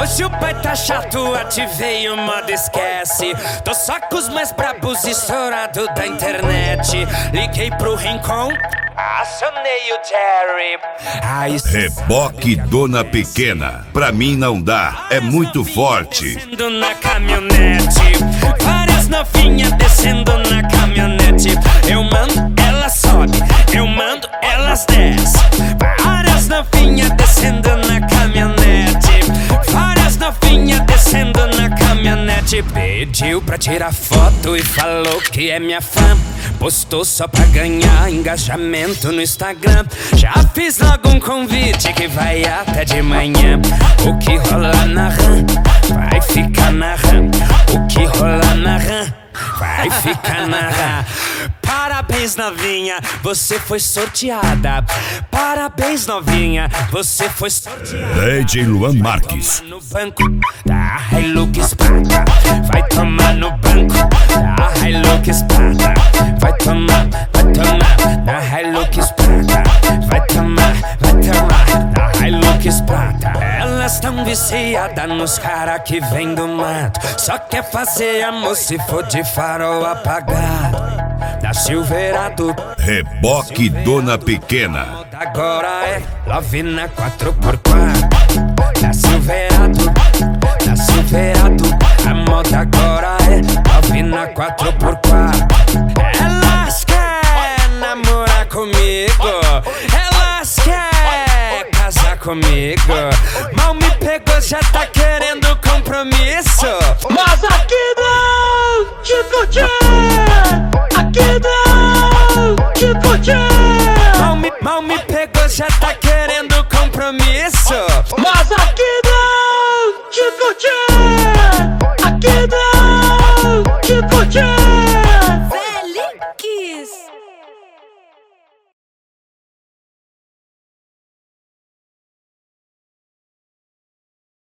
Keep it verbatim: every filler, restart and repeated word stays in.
Hoje o pai tá chato, ativei o modo esquece. Tô só com os mais brabos estourados da internet. Liguei pro Rincon, acionei o Jerry. Aí, Reboque Dona Pequena, pra mim não dá, é muito forte. Descendo na caminhonete, várias novinhas descendo na caminhonete. Eu mando, ela sobe, eu mando, elas descem. Várias novinhas descendo na caminhonete, várias novinhas descendo na caminhonete. Pediu pra tirar foto e falou que é minha fã. Postou só pra ganhar engajamento no Instagram. Já fiz logo um convite que vai até de manhã. O que rola na RAM vai ficar na RAM. O que rola na RAM vai ficar na RAM. Parabéns, novinha, você foi sorteada. Parabéns, novinha, você foi sorteada. D J Luan Marques. No banco da Hilux Prata, vai tomar no banco da Hilux Prata. Vai tomar, vai tomar da Hilux Prata. Vai tomar, vai tomar da Hilux Prata. Elas tão viciadas nos cara que vem do mato. Só quer fazer amor se for de farol apagado. Da Silverado, Reboque Dona Pequena. agora é Love na quatro por quatro. Da Silverado, da Silverado, a moda agora é Love na quatro por quatro. Elas querem namorar comigo, elas querem casar comigo. Mal me pegou, já tá querendo compromisso. Mas aqui não, tipo tchê. Aqui não, tipo tchê. Mal me, mal me pegou, já tá querendo compromisso. Mas aqui não, tipo tchê. Aqui não.